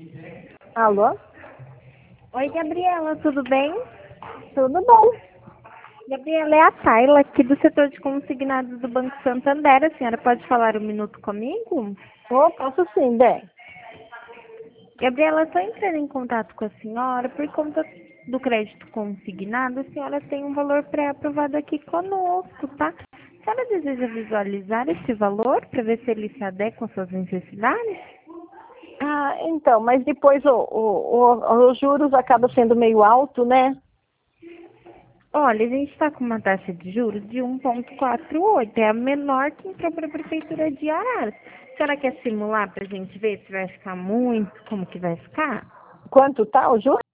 Alô? Oi, Gabriela, tudo bem? Tudo bom? Gabriela, é a Tayla, aqui do setor de consignados do Banco Santander. A senhora pode falar um minuto comigo? Posso sim, bem. Gabriela, estou entrando em contato com a senhora por conta do crédito consignado. A senhora tem um valor pré-aprovado aqui conosco, tá? A senhora deseja visualizar esse valor para ver se ele se adequa às suas necessidades? Então, mas depois os juros acabam sendo meio alto, né? Olha, a gente está com uma taxa de juros de 1,48. É a menor que entrou para a Prefeitura de Araras. A senhora quer simular para a gente ver se vai ficar muito, como que vai ficar? Quanto tá os juros?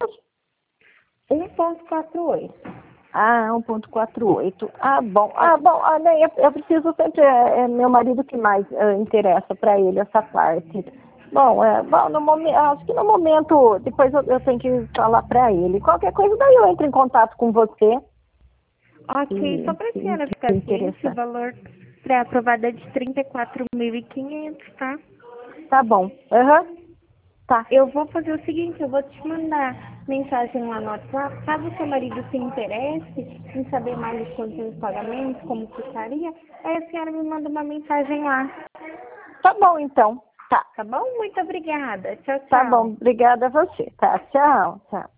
1,48. 1,48. Bom. Bem, eu preciso sempre, é meu marido que mais interessa para ele essa parte. Bom, no momento, acho que no momento, depois eu tenho que falar para ele. Qualquer coisa, daí eu entro em contato com você. Ok, só para a senhora ficar ciente, o Interessar. valor pré-aprovado é de 34.500, tá? Tá bom. Aham. Tá. Eu vou fazer o seguinte, eu vou te mandar mensagem lá no WhatsApp, caso o seu marido se interesse em saber mais as condições de pagamento, como ficaria, aí a senhora me manda uma mensagem lá, Tá bom, então. Tá. tá bom? Muito obrigada. Tchau, Tá bom. tchau. Obrigada a você. Tá. Tchau. Tchau.